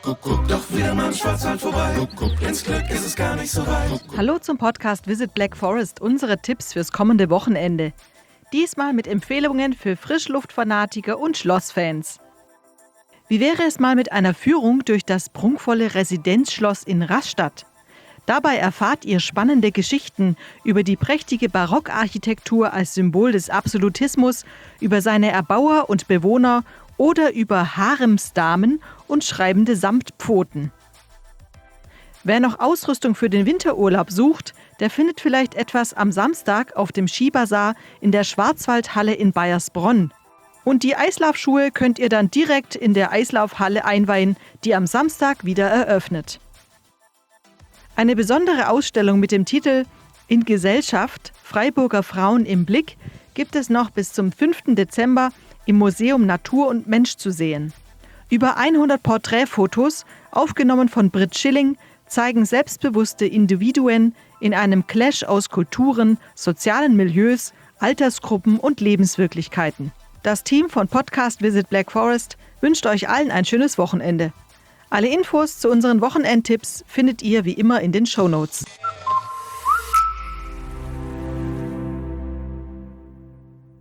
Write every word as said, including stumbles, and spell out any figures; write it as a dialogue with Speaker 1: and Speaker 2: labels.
Speaker 1: Kuckuck, doch wieder mal im Schwarzwald vorbei. Kuckuck, ins Glück ist es gar nicht so weit.
Speaker 2: Hallo zum Podcast Visit Black Forest, unsere Tipps fürs kommende Wochenende. Diesmal mit Empfehlungen für Frischluftfanatiker und Schlossfans. Wie wäre es mal mit einer Führung durch das prunkvolle Residenzschloss in Rastatt? Dabei erfahrt ihr spannende Geschichten über die prächtige Barockarchitektur als Symbol des Absolutismus, über seine Erbauer und Bewohner oder über Haremsdamen und schreibende Samtpfoten. Wer noch Ausrüstung für den Winterurlaub sucht, der findet vielleicht etwas am Samstag auf dem Skibazar in der Schwarzwaldhalle in Baiersbronn. Und die Eislaufschuhe könnt ihr dann direkt in der Eislaufhalle einweihen, die am Samstag wieder eröffnet. Eine besondere Ausstellung mit dem Titel In Gesellschaft – Freiburger Frauen im Blick gibt es noch bis zum fünften Dezember im Museum Natur und Mensch zu sehen. Über hundert Porträtfotos, aufgenommen von Brit Schilling, zeigen selbstbewusste Individuen in einem Clash aus Kulturen, sozialen Milieus, Altersgruppen und Lebenswirklichkeiten. Das Team von Podcast Visit Black Forest wünscht euch allen ein schönes Wochenende. Alle Infos zu unseren Wochenendtipps findet ihr wie immer in den Shownotes.